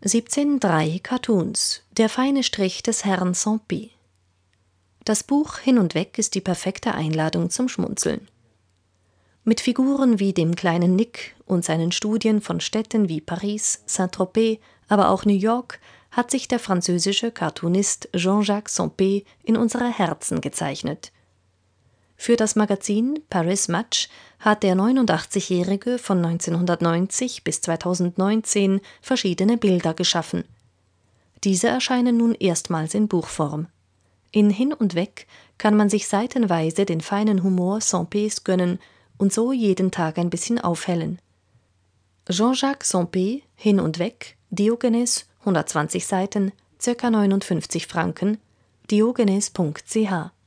1703 Cartoons – Der feine Strich des Herrn Saint-Pé. Das Buch Hin und Weg ist die perfekte Einladung zum Schmunzeln. Mit Figuren wie dem kleinen Nick und seinen Studien von Städten wie Paris, Saint-Tropez, aber auch New York hat sich der französische Cartoonist Jean-Jacques Saint-Pé in unsere Herzen gezeichnet. Für das Magazin Paris Match hat der 89-Jährige von 1990 bis 2019 verschiedene Bilder geschaffen. Diese erscheinen nun erstmals in Buchform. In Hin und Weg kann man sich seitenweise den feinen Humor Saint-Pés gönnen und so jeden Tag ein bisschen aufhellen. Jean-Jacques Saint-Pé, Hin und Weg, Diogenes, 120 Seiten, ca. 59 Franken, diogenes.ch